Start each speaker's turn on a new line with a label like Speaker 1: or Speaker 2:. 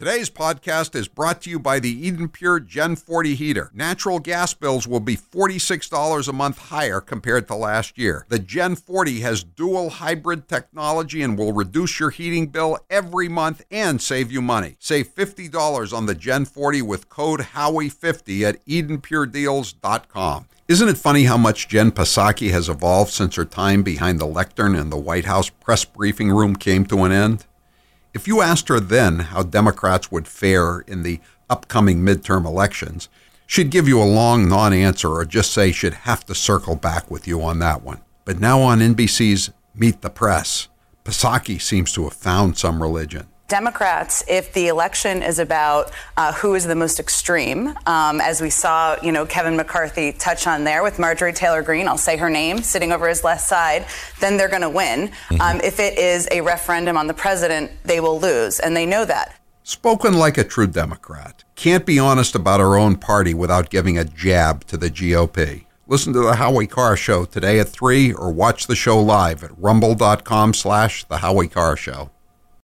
Speaker 1: Today's podcast is brought to you by the Eden Pure Gen 40 heater. Natural gas bills will be $46 a month higher compared to last year. The Gen 40 has dual hybrid technology and will reduce your heating bill every month and save you money. Save $50 on the Gen 40 with code Howie50 at EdenPureDeals.com. Isn't it funny how much Jen Psaki has evolved since her time behind the lectern and the White House press briefing room came to an end? If you asked her then how Democrats would fare in the upcoming midterm elections, she'd give you a long non-answer or just say she'd have to circle back with you on that one. But now on NBC's Meet the Press, Psaki seems to have found some religion.
Speaker 2: Democrats, if the election is about who is the most extreme, as we saw, Kevin McCarthy touch on there with Marjorie Taylor Greene, I'll say her name, sitting over his left side, then they're going to win. If it is a referendum on the president, they will lose, and they know that.
Speaker 1: Spoken like a true Democrat. Can't be honest about her own party without giving a jab to the GOP. Listen to The Howie Carr Show today at 3 or watch the show live at rumble.com/The Howie Carr Show.